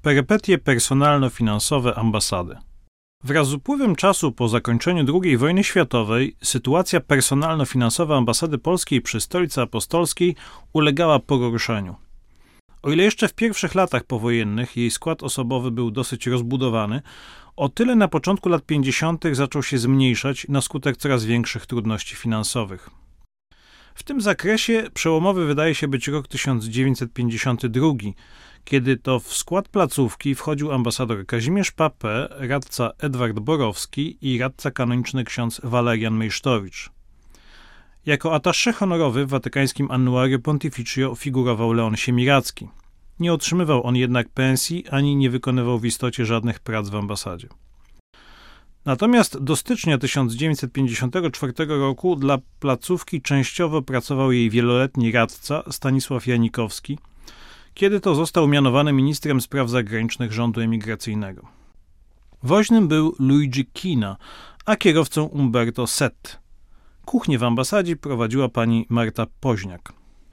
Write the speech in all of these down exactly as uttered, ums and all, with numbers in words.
Perypetie personalno-finansowe ambasady. Wraz z upływem czasu po zakończeniu drugiej wojny światowej sytuacja personalno-finansowa ambasady polskiej przy Stolicy Apostolskiej ulegała pogorszeniu. O ile jeszcze w pierwszych latach powojennych jej skład osobowy był dosyć rozbudowany, o tyle na początku lat pięćdziesiątych zaczął się zmniejszać na skutek coraz większych trudności finansowych. W tym zakresie przełomowy wydaje się być rok tysiąc dziewięćset pięćdziesiąty drugi, kiedy to w skład placówki wchodził ambasador Kazimierz Papé, radca Edward Borowski i radca kanoniczny ksiądz Walerian Mejsztowicz. Jako attaché honorowy w watykańskim Annuario Pontificio figurował Leon Siemiradzki. Nie otrzymywał on jednak pensji, ani nie wykonywał w istocie żadnych prac w ambasadzie. Natomiast do stycznia tysiąc dziewięćset pięćdziesiątego czwartego roku dla placówki częściowo pracował jej wieloletni radca Stanisław Janikowski, kiedy to został mianowany ministrem spraw zagranicznych rządu emigracyjnego. Woźnym był Luigi Kina, a kierowcą Umberto Sett. Kuchnię w ambasadzie prowadziła pani Marta Poźniak.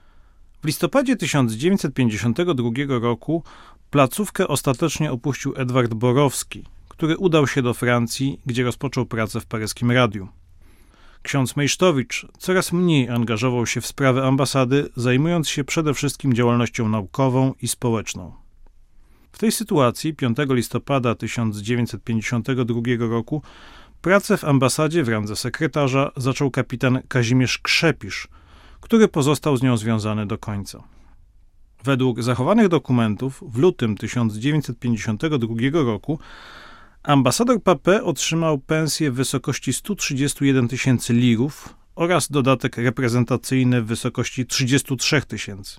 W listopadzie tysiąc dziewięćset pięćdziesiątego drugiego roku placówkę ostatecznie opuścił Edward Borowski, który udał się do Francji, gdzie rozpoczął pracę w paryskim radiu. Ksiądz Mejsztowicz coraz mniej angażował się w sprawy ambasady, zajmując się przede wszystkim działalnością naukową i społeczną. W tej sytuacji piątego listopada tysiąc dziewięćset pięćdziesiątego drugiego roku pracę w ambasadzie w randze sekretarza zaczął kapitan Kazimierz Krzepisz, który pozostał z nią związany do końca. Według zachowanych dokumentów w lutym tysiąc dziewięćset pięćdziesiątego drugiego roku ambasador Papé otrzymał pensję w wysokości sto trzydzieści jeden tysięcy lirów oraz dodatek reprezentacyjny w wysokości trzydzieści trzy tysięcy.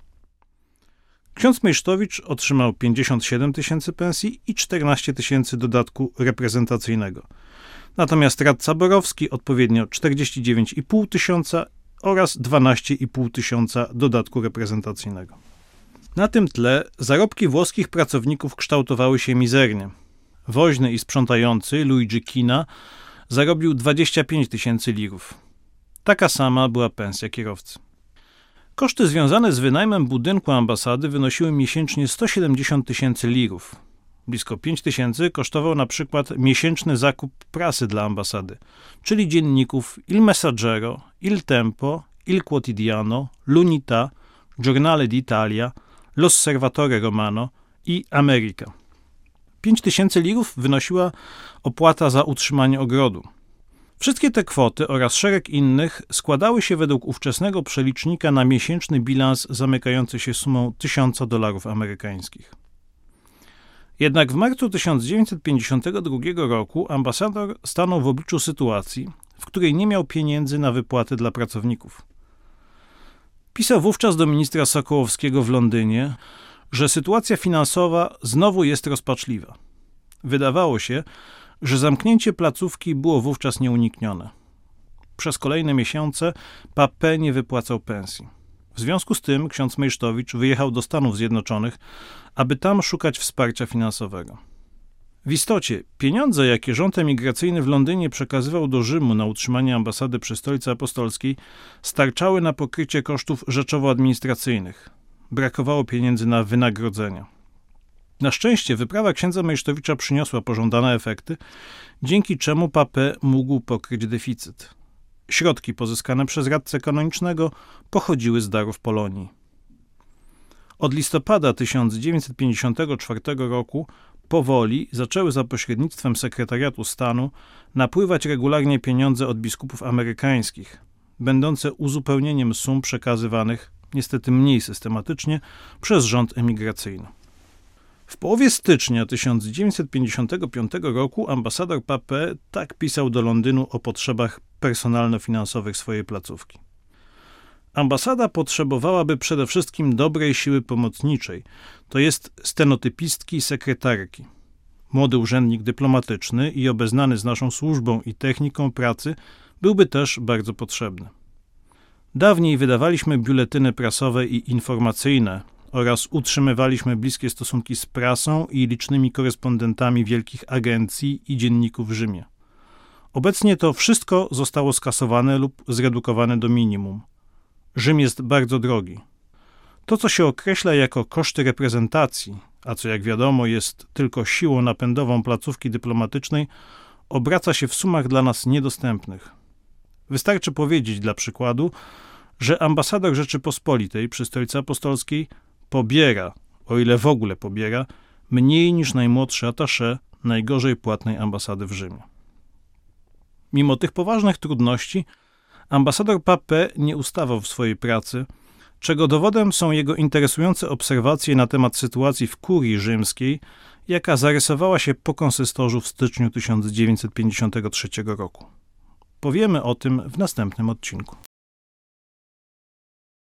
Ksiądz Mejsztowicz otrzymał pięćdziesiąt siedem tysięcy pensji i czternaście tysięcy dodatku reprezentacyjnego. Natomiast radca Borowski odpowiednio czterdzieści dziewięć i pół tysiąca oraz dwanaście i pół tysiąca dodatku reprezentacyjnego. Na tym tle zarobki włoskich pracowników kształtowały się mizernie. Woźny i sprzątający Luigi Kina zarobił dwadzieścia pięć tysięcy lirów. Taka sama była pensja kierowcy. Koszty związane z wynajmem budynku ambasady wynosiły miesięcznie sto siedemdziesiąt tysięcy lirów. Blisko pięć tysięcy kosztował na przykład miesięczny zakup prasy dla ambasady, czyli dzienników Il Messaggero, Il Tempo, Il Quotidiano, L'Unità, Giornale d'Italia, L'Osservatore Romano i America. pięć tysięcy lirów wynosiła opłata za utrzymanie ogrodu. Wszystkie te kwoty oraz szereg innych składały się według ówczesnego przelicznika na miesięczny bilans zamykający się sumą tysiąca dolarów amerykańskich. Jednak w marcu tysiąc dziewięćset pięćdziesiątego drugiego roku ambasador stanął w obliczu sytuacji, w której nie miał pieniędzy na wypłaty dla pracowników. Pisał wówczas do ministra Sokołowskiego w Londynie, że sytuacja finansowa znowu jest rozpaczliwa. Wydawało się, że zamknięcie placówki było wówczas nieuniknione. Przez kolejne miesiące Papé nie wypłacał pensji. W związku z tym ksiądz Mejsztowicz wyjechał do Stanów Zjednoczonych, aby tam szukać wsparcia finansowego. W istocie pieniądze, jakie rząd emigracyjny w Londynie przekazywał do Rzymu na utrzymanie ambasady przy Stolicy Apostolskiej, starczały na pokrycie kosztów rzeczowo-administracyjnych. Brakowało pieniędzy na wynagrodzenia. Na szczęście wyprawa księdza Mejsztowicza przyniosła pożądane efekty, dzięki czemu Papé mógł pokryć deficyt. Środki pozyskane przez radcę kanonicznego pochodziły z darów Polonii. Od listopada tysiąc dziewięćset pięćdziesiątego czwartego roku powoli zaczęły za pośrednictwem sekretariatu stanu napływać regularnie pieniądze od biskupów amerykańskich, będące uzupełnieniem sum przekazywanych, niestety mniej systematycznie, przez rząd emigracyjny. W połowie stycznia tysiąc dziewięćset pięćdziesiątego piątego roku ambasador Papé tak pisał do Londynu o potrzebach personalno-finansowych swojej placówki. Ambasada potrzebowałaby przede wszystkim dobrej siły pomocniczej, to jest stenotypistki i sekretarki. Młody urzędnik dyplomatyczny i obeznany z naszą służbą i techniką pracy byłby też bardzo potrzebny. Dawniej wydawaliśmy biuletyny prasowe i informacyjne oraz utrzymywaliśmy bliskie stosunki z prasą i licznymi korespondentami wielkich agencji i dzienników w Rzymie. Obecnie to wszystko zostało skasowane lub zredukowane do minimum. Rzym jest bardzo drogi. To, co się określa jako koszty reprezentacji, a co jak wiadomo jest tylko siłą napędową placówki dyplomatycznej, obraca się w sumach dla nas niedostępnych. Wystarczy powiedzieć dla przykładu, że ambasador Rzeczypospolitej przy Stolicy Apostolskiej pobiera, o ile w ogóle pobiera, mniej niż najmłodszy attaché najgorzej płatnej ambasady w Rzymie. Mimo tych poważnych trudności, ambasador Pape nie ustawał w swojej pracy, czego dowodem są jego interesujące obserwacje na temat sytuacji w kurii rzymskiej, jaka zarysowała się po konsystorzu w styczniu tysiąc dziewięćset pięćdziesiątego trzeciego roku. Powiemy o tym w następnym odcinku.